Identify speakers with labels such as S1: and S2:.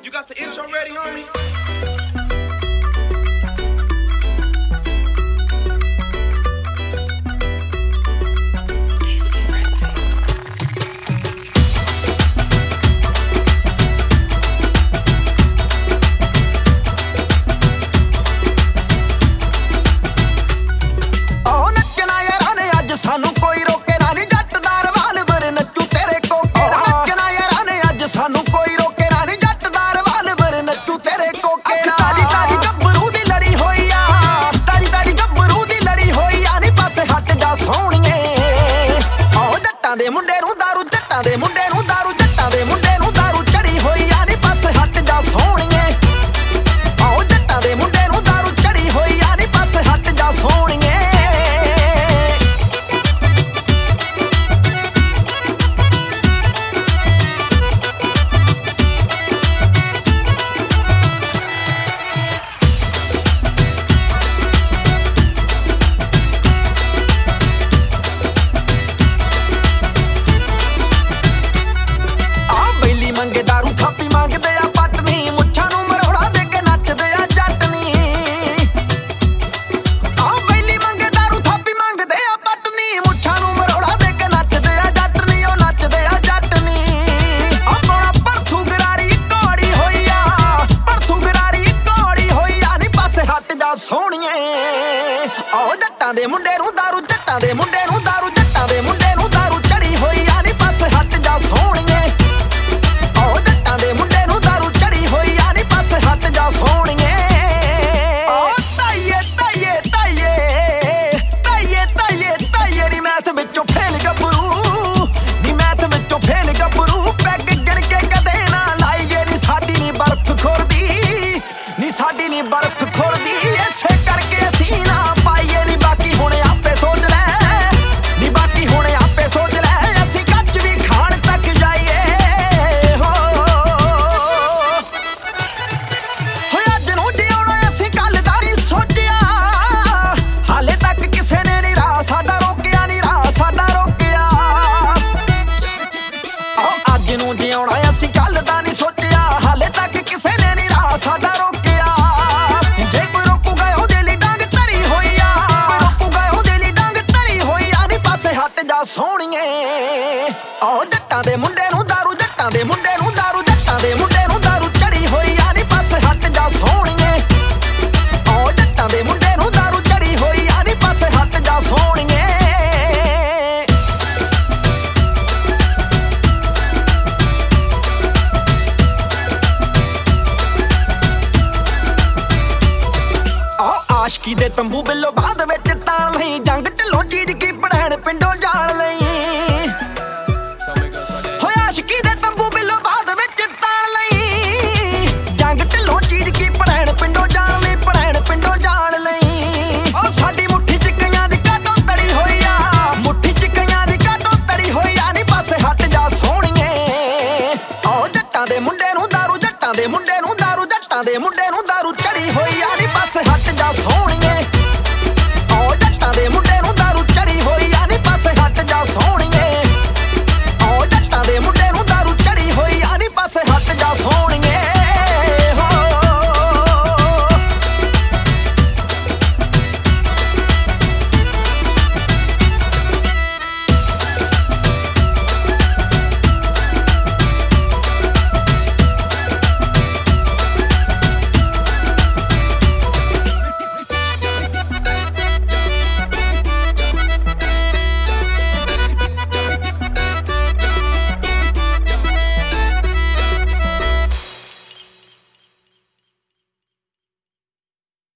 S1: You got the intro ready, homie?
S2: ਸਾਨੂੰ ਕੋਈ ਰੋਕੇ ਨਾ ਨੀ ਜੱਟਦਾਰ ਵਾਲਵਰ ਨੱਚੂ ਤੇਰੇ ਕੋਕੇ ਨੱਚਣਾ ਯਾਰਾਂ ਨੇ ਅੱਜ ਸਾਨੂੰ ਕੋਈ ਰੋਕੇ ਨਾ ਨੀ ਜੱਟਦਾਰ ਵਾਲਵਰ ਨੱਚੂ ਤੇਰੇ ਕੋਕੇ ਤਾੜੀ ਤਾੜੀ ਗੱਭਰੂ ਦੀ ਲੜੀ ਹੋਈ ਆ ਤਾੜੀ ਤਾੜੀ ਗੱਭਰੂ ਦੀ ਲੜੀ ਹੋਈ ਆ ਨੀ ਪਾਸੇ ਹਟ ਜਾ ਸੋਹਣੀਏ ਆਹ ਜੱਟਾਂ ਦੇ ਮੁੰਡੇ ਨੂੰ ਦਾਰੂ ਜੱਟਾਂ ਦੇ ਮੁੰਡੇ ਨੂੰ ਦਾਰੂ ਜੱਟਾਂ ਦੇ ਮੁੰਡੇ ਨੂੰ ਦਾਰੂ ਚੜੀ ਹੋਈ ਆ ਨੀ ਪਾਸੇ ਹਟ ਜਾ ਸੋਹਣੀਏ ਆਹ ਜੱਟਾਂ ਦੇ ਮੁੰਡੇ ਨੂੰ ਦਾਰੂ ਚੜੀ ਹੋਈ ਆ ਨੀ ਪਾਸੇ ਹਟ ਜਾ ਸੋਹਣੀਏ ਮੰਗੇ ਦਾਰੂ ਥਾਪੀ ਮੰਗਦੇ ਆ ਪਟਨੀ ਮੁੱਛਾਂ ਨੂੰ ਮਰੋੜਾ ਦੇ ਕੇ ਨੱਚਦੇ ਆ ਜੱਟਨੀ ਬੈਲੀ ਮੰਗੇ ਦਾਰੂ ਥਾਪੀ ਮੰਗਦੇ ਆ ਪਟਨੀ ਮੁੱਛਾਂ ਨੂੰ ਮਰੋੜਾ ਦੇ ਕੇ ਨੱਚਦੇ ਆ ਜੱਟਨੀ ਉਹ ਨੱਚਦੇ ਆ ਜੱਟਨੀ ਆਪਣਾ ਪਰਥੂ ਗਰਾਰੀ ਕੋੜੀ ਹੋਈ ਆ ਪਰਥੂ ਗਰਾਰੀ ਕੋੜੀ ਹੋਈ ਆ ਨੀ ਪਾਸੇ ਹਟ ਜਾ ਸੋਹਣੀਏ ਆਹ ਜੱਟਾਂ ਦੇ ਮੁੰਡੇ ਨੂੰ ਦਾਰੂ ਜੱਟਾਂ ਦੇ ਮੁੰਡੇ ਨੂੰ ਦਾਰੂ ਜੱਟਾਂ ਦੇ ਮੁੰਡੇ ਨੂੰ ਦਾਰੂ ਚੜੀ ਹੋਈ ਆ ਨੀ ਪਾਸੇ ਹਟ ਜਾ ਸੋਹਣੀਏ ਸਾਡੀ ਨੀ ਬਰਫ਼ ਖੁਰਦੀ ਇਸੇ ਕਰਕੇ ਅਸੀਂ ਨਾ ਪਾਈਏ ਨੀ ਬਾਕੀ ਹੁਣ ਆਪੇ ਸੋਚ ਲੈ ਨੀ ਬਾਕੀ ਹੁਣ ਆਪੇ ਸੋਚ ਲੈ ਅਸੀਂ ਕੱਚ ਵੀ ਖਾਣ ਤੱਕ ਜਾਈਏ ਹੋ ਅੱਜ ਨੂੰ ਜਿਉਣਾ ਅਸੀਂ ਕੱਲ ਦਾ ਨੀ ਸੋਚਿਆ ਹਾਲੇ ਤੱਕ ਕਿਸੇ ਨੇ ਨੀ ਰਾਹ ਸਾਡਾ ਰੋਕਿਆ ਨੀ ਰਾਹ ਸਾਡਾ ਰੋਕਿਆ ਅੱਜ ਨੂੰ ਜਿਉਣਾ ਅਸੀਂ ਕੱਲ ਦਾ ਨੀ ਸੋਚਿਆ ਹਾਲੇ ਤੱਕ ਕਿਸੇ ਨੇ ਨੀ ਰਾਹ ਸਾਡਾ ਸੋਹਣੀਏ ਆਹ ਜੱਟਾਂ ਦੇ ਮੁੰਡੇ ਨੂੰ ਦਾਰੂ ਜੱਟਾਂ ਦੇ ਮੁੰਡੇ ਨੂੰ ਦਾਰੂ ਜੱਟਾਂ ਦੇ ਮੁੰਡੇ ਨੂੰ ਦਾਰੂ ਚੜੀ ਹੋਈ ਆ ਨੀ ਪਾਸੇ ਹਟ ਜਾ ਸੋਹਣੀਏ ਆਹ ਜੱਟਾਂ ਦੇ ਮੁੰਡੇ ਨੂੰ ਦਾਰੂ ਚੜੀ ਹੋਈ ਆ ਨੀ ਪਾਸੇ ਹਟ ਜਾ ਸੋਹਣੀਏ ਆਹ ਆਸ਼ਕੀ ਦੇ ਤੰਬੂ ਬਿੱਲੋ ਬਾਅਦ ਵਿੱਚ ਤਾਣ ਲਈ ਜੰਗ ਢਿੱਲੋਂ ਚੀਜ਼ ਕੀ ਪੜੈਣ ਪਿੰਡੋਂ ਜਾਣ ਲਈ ਮੁੰਡੇ ਨੂੰ ਦਾਰੂ ਜੱਟਾਂ ਦੇ ਮੁੰਡੇ ਨੂੰ ਦਾਰੂ ਜੱਟਾਂ ਦੇ ਮੁੰਡੇ ਨੂੰ